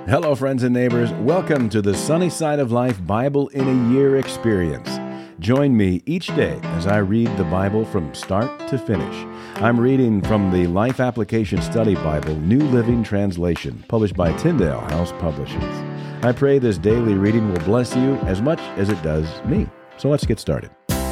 Hello, friends and neighbors. Welcome to the Sunny Side of Life Bible in a Year experience. Join me each day as I read the Bible from start to finish. I'm reading from the Life Application Study Bible, New Living Translation, published by Tyndale House Publishers. I pray this daily reading will bless you as much as it does me. So let's get started.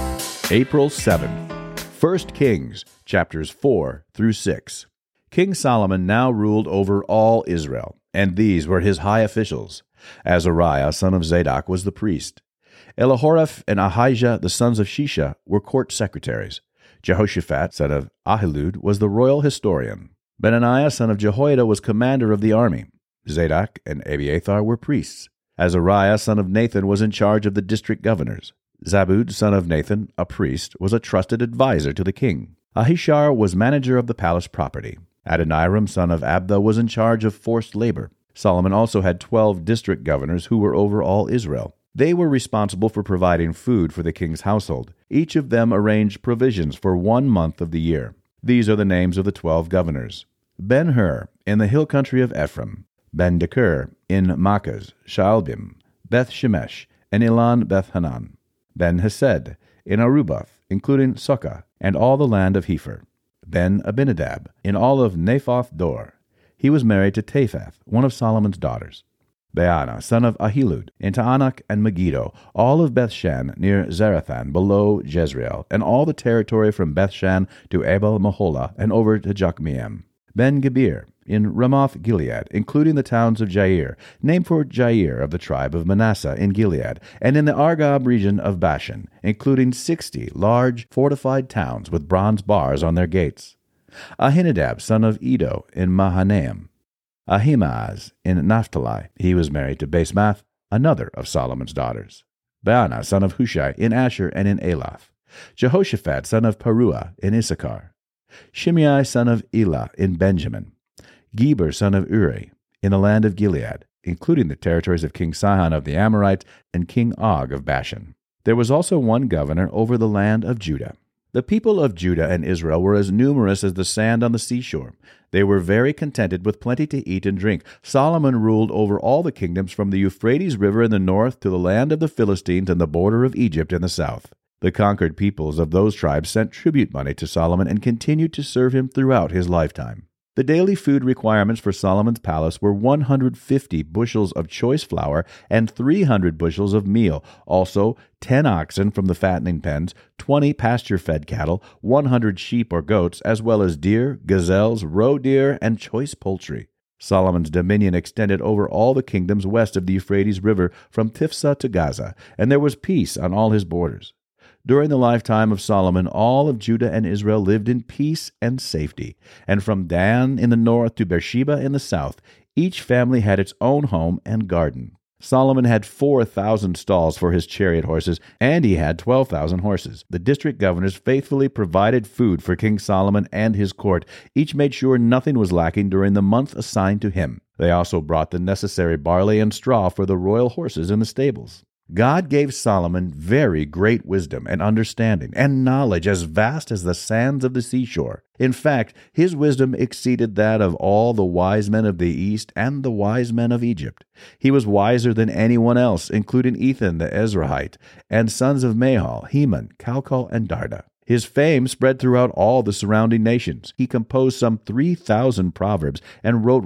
April 7th, 1 Kings, chapters 4 through 6. King Solomon now ruled over all Israel, and these were his high officials. Azariah, son of Zadok, was the priest. Elihoreph and Ahijah, the sons of Shisha, were court secretaries. Jehoshaphat, son of Ahilud, was the royal historian. Benaniah, son of Jehoiada, was commander of the army. Zadok and Abiathar were priests. Azariah, son of Nathan, was in charge of the district governors. Zabud, son of Nathan, a priest, was a trusted advisor to the king. Ahishar was manager of the palace property. Adoniram, son of Abda, was in charge of forced labor. Solomon also had 12 district governors who were over all Israel. They were responsible for providing food for the king's household. Each of them arranged provisions for 1 month of the year. These are the names of the 12 governors. Ben-Hur, in the hill country of Ephraim. Ben-Dekur, in Makaz, Shaalbim, Beth-Shemesh, and Elan Beth-Hanan. Ben-Hesed, in Aruboth, including Sokkah, and all the land of Hepher. Ben-Abinadab, in all of Naphoth Dor. He was married to Taphath, one of Solomon's daughters. Baana, son of Ahilud, in Taanach and Megiddo, all of Bethshan near Zarathan, below Jezreel, and all the territory from Bethshan to Abel-Meholah and over to Jokmeam. Ben-Gebir, in Ramoth-Gilead, including the towns of Jair, named for Jair of the tribe of Manasseh in Gilead, and in the Argob region of Bashan, including 60 large fortified towns with bronze bars on their gates. Ahinadab, son of Edo, in Mahanaim. Ahimaaz, in Naphtali. He was married to Basemath, another of Solomon's daughters. Baana, son of Hushai, in Asher and in Elath. Jehoshaphat, son of Paruah, in Issachar. Shimei, son of Elah, in Benjamin. Geber, son of Uri, in the land of Gilead, including the territories of King Sihon of the Amorites and King Og of Bashan. There was also one governor over the land of Judah. The people of Judah and Israel were as numerous as the sand on the seashore. They were very contented with plenty to eat and drink. Solomon ruled over all the kingdoms from the Euphrates River in the north to the land of the Philistines and the border of Egypt in the south. The conquered peoples of those tribes sent tribute money to Solomon and continued to serve him throughout his lifetime. The daily food requirements for Solomon's palace were 150 bushels of choice flour and 300 bushels of meal, also 10 oxen from the fattening pens, 20 pasture-fed cattle, 100 sheep or goats, as well as deer, gazelles, roe deer, and choice poultry. Solomon's dominion extended over all the kingdoms west of the Euphrates River from Tiphsah to Gaza, and there was peace on all his borders. During the lifetime of Solomon, all of Judah and Israel lived in peace and safety, and from Dan in the north to Beersheba in the south, each family had its own home and garden. Solomon had 4,000 stalls for his chariot horses, and he had 12,000 horses. The district governors faithfully provided food for King Solomon and his court. Each made sure nothing was lacking during the month assigned to him. They also brought the necessary barley and straw for the royal horses in the stables. God gave Solomon very great wisdom and understanding and knowledge as vast as the sands of the seashore. In fact, his wisdom exceeded that of all the wise men of the East and the wise men of Egypt. He was wiser than anyone else, including Ethan the Ezrahite, and sons of Mahal, Heman, Calcol, and Darda. His fame spread throughout all the surrounding nations. He composed some 3,000 proverbs and wrote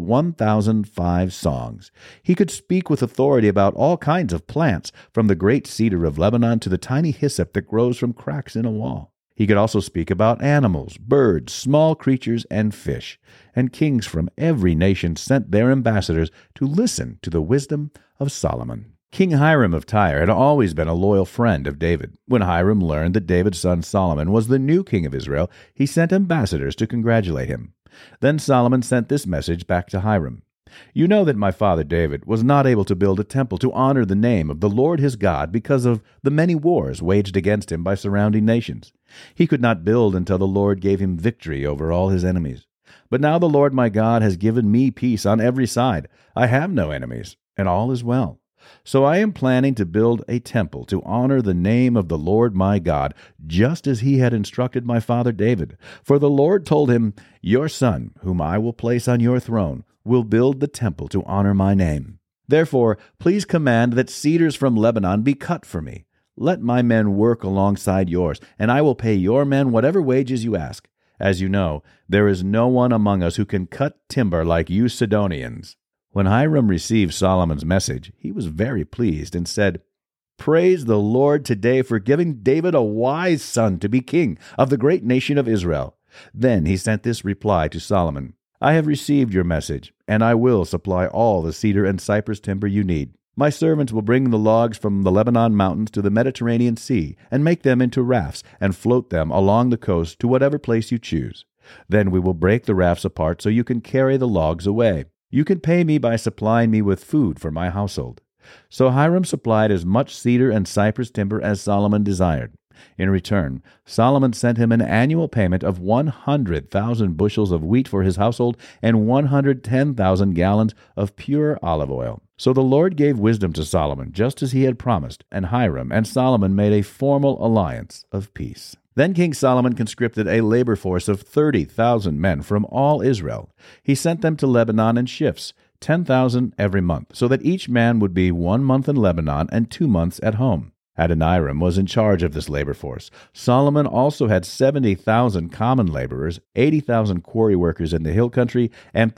1,005 songs. He could speak with authority about all kinds of plants, from the great cedar of Lebanon to the tiny hyssop that grows from cracks in a wall. He could also speak about animals, birds, small creatures, and fish. And kings from every nation sent their ambassadors to listen to the wisdom of Solomon. King Hiram of Tyre had always been a loyal friend of David. When Hiram learned that David's son Solomon was the new king of Israel, he sent ambassadors to congratulate him. Then Solomon sent this message back to Hiram. You know that my father David was not able to build a temple to honor the name of the Lord his God because of the many wars waged against him by surrounding nations. He could not build until the Lord gave him victory over all his enemies. But now the Lord my God has given me peace on every side. I have no enemies, and all is well. So I am planning to build a temple to honor the name of the Lord my God, just as he had instructed my father David. For the Lord told him, Your son, whom I will place on your throne, will build the temple to honor my name. Therefore, please command that cedars from Lebanon be cut for me. Let my men work alongside yours, and I will pay your men whatever wages you ask. As you know, there is no one among us who can cut timber like you Sidonians." When Hiram received Solomon's message, he was very pleased and said, "Praise the Lord today for giving David a wise son to be king of the great nation of Israel." Then he sent this reply to Solomon: "I have received your message, and I will supply all the cedar and cypress timber you need. My servants will bring the logs from the Lebanon mountains to the Mediterranean Sea and make them into rafts and float them along the coast to whatever place you choose. Then we will break the rafts apart so you can carry the logs away. You can pay me by supplying me with food for my household." So Hiram supplied as much cedar and cypress timber as Solomon desired. In return, Solomon sent him an annual payment of 100,000 bushels of wheat for his household and 110,000 gallons of pure olive oil. So the Lord gave wisdom to Solomon, just as he had promised, and Hiram and Solomon made a formal alliance of peace. Then King Solomon conscripted a labor force of 30,000 men from all Israel. He sent them to Lebanon in shifts, 10,000 every month, so that each man would be 1 month in Lebanon and 2 months at home. Adoniram was in charge of this labor force. Solomon also had 70,000 common laborers, 80,000 quarry workers in the hill country, and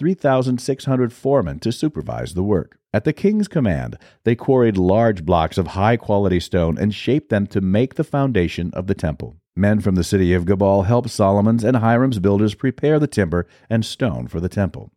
3,600 foremen to supervise the work. At the king's command, they quarried large blocks of high-quality stone and shaped them to make the foundation of the temple. Men from the city of Gabal helped Solomon's and Hiram's builders prepare the timber and stone for the temple.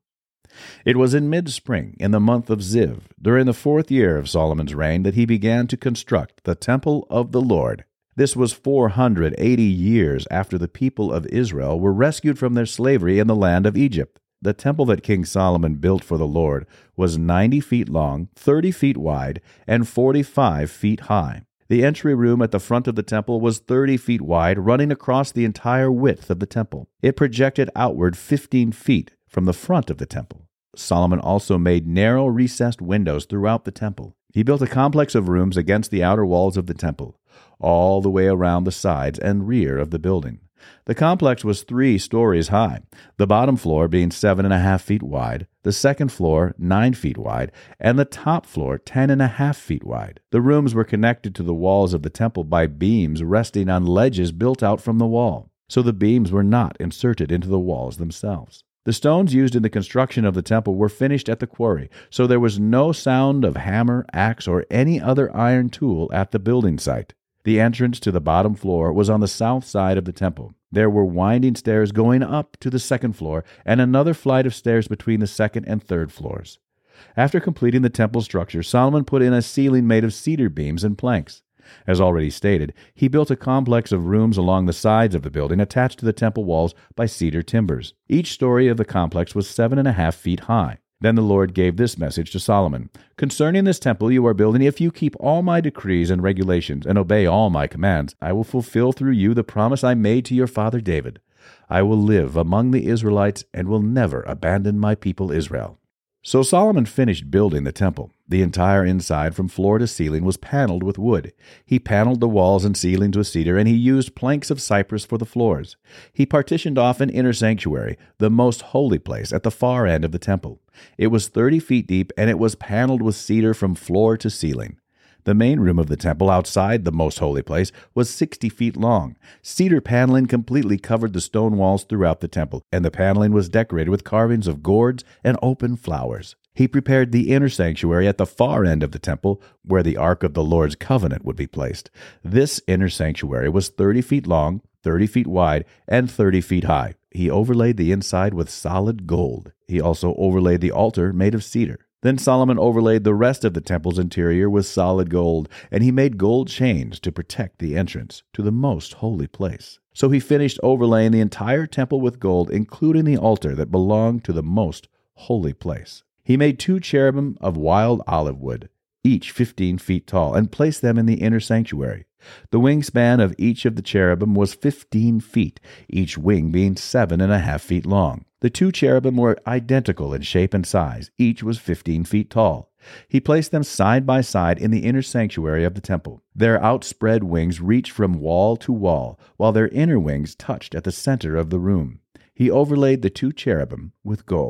It was in mid-spring, in the month of Ziv, during the 4th year of Solomon's reign, that he began to construct the temple of the Lord. This was 480 years after the people of Israel were rescued from their slavery in the land of Egypt. The temple that King Solomon built for the Lord was 90 feet long, 30 feet wide, and 45 feet high. The entry room at the front of the temple was 30 feet wide, running across the entire width of the temple. It projected outward 15 feet from the front of the temple. Solomon also made narrow recessed windows throughout the temple. He built a complex of rooms against the outer walls of the temple, all the way around the sides and rear of the building. The complex was 3 stories high, the bottom floor being 7.5 feet wide, the second floor 9 feet wide, and the top floor 10.5 feet wide. The rooms were connected to the walls of the temple by beams resting on ledges built out from the wall, so the beams were not inserted into the walls themselves. The stones used in the construction of the temple were finished at the quarry, so there was no sound of hammer, axe, or any other iron tool at the building site. The entrance to the bottom floor was on the south side of the temple. There were winding stairs going up to the second floor, and another flight of stairs between the second and third floors. After completing the temple structure, Solomon put in a ceiling made of cedar beams and planks. As already stated, he built a complex of rooms along the sides of the building attached to the temple walls by cedar timbers. Each story of the complex was 7.5 feet high. Then the Lord gave this message to Solomon: "Concerning this temple you are building, if you keep all my decrees and regulations and obey all my commands, I will fulfill through you the promise I made to your father David. I will live among the Israelites and will never abandon my people Israel." So Solomon finished building the temple. The entire inside from floor to ceiling was paneled with wood. He paneled the walls and ceilings with cedar, and he used planks of cypress for the floors. He partitioned off an inner sanctuary, the most holy place, at the far end of the temple. It was 30 feet deep, and it was paneled with cedar from floor to ceiling. The main room of the temple outside the most holy place was 60 feet long. Cedar paneling completely covered the stone walls throughout the temple, and the paneling was decorated with carvings of gourds and open flowers. He prepared the inner sanctuary at the far end of the temple, where the Ark of the Lord's covenant would be placed. This inner sanctuary was 30 feet long, 30 feet wide, and 30 feet high. He overlaid the inside with solid gold. He also overlaid the altar made of cedar. Then Solomon overlaid the rest of the temple's interior with solid gold, and he made gold chains to protect the entrance to the most holy place. So he finished overlaying the entire temple with gold, including the altar that belonged to the most holy place. He made 2 cherubim of wild olive wood, each 15 feet tall, and placed them in the inner sanctuary. The wingspan of each of the cherubim was 15 feet, each wing being 7.5 feet long. The 2 cherubim were identical in shape and size. Each was 15 feet tall. He placed them side by side in the inner sanctuary of the temple. Their outspread wings reached from wall to wall, while their inner wings touched at the center of the room. He overlaid the 2 cherubim with gold.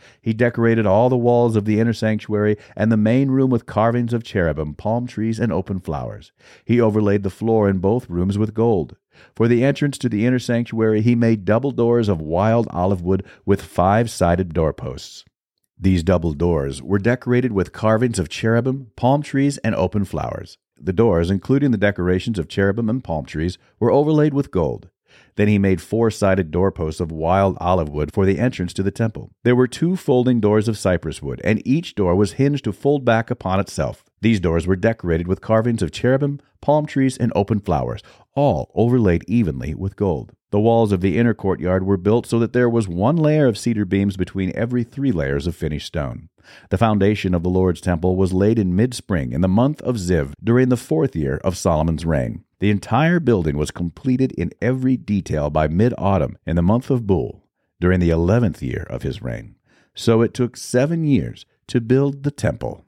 He decorated all the walls of the inner sanctuary and the main room with carvings of cherubim, palm trees, and open flowers. He overlaid the floor in both rooms with gold. For the entrance to the inner sanctuary, he made double doors of wild olive wood with 5-sided doorposts. These double doors were decorated with carvings of cherubim, palm trees, and open flowers. The doors, including the decorations of cherubim and palm trees, were overlaid with gold. Then he made 4-sided doorposts of wild olive wood for the entrance to the temple. There were 2 folding doors of cypress wood, and each door was hinged to fold back upon itself. These doors were decorated with carvings of cherubim, palm trees, and open flowers, all overlaid evenly with gold. The walls of the inner courtyard were built so that there was 1 layer of cedar beams between every 3 layers of finished stone. The foundation of the Lord's temple was laid in mid-spring in the month of Ziv during the 4th year of Solomon's reign. The entire building was completed in every detail by mid-autumn in the month of Bul during the 11th year of his reign. So it took 7 years to build the temple.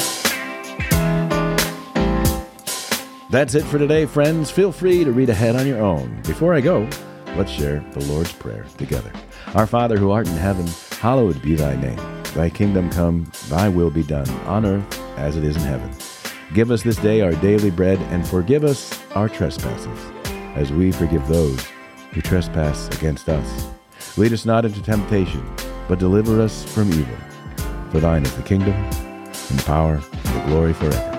That's it for today, friends. Feel free to read ahead on your own. Before I go, let's share the Lord's Prayer together. Our Father who art in heaven, hallowed be thy name. Thy kingdom come, thy will be done, on earth as it is in heaven. Give us this day our daily bread, and forgive us our trespasses, as we forgive those who trespass against us. Lead us not into temptation, but deliver us from evil. For thine is the kingdom, and the power, and the glory forever.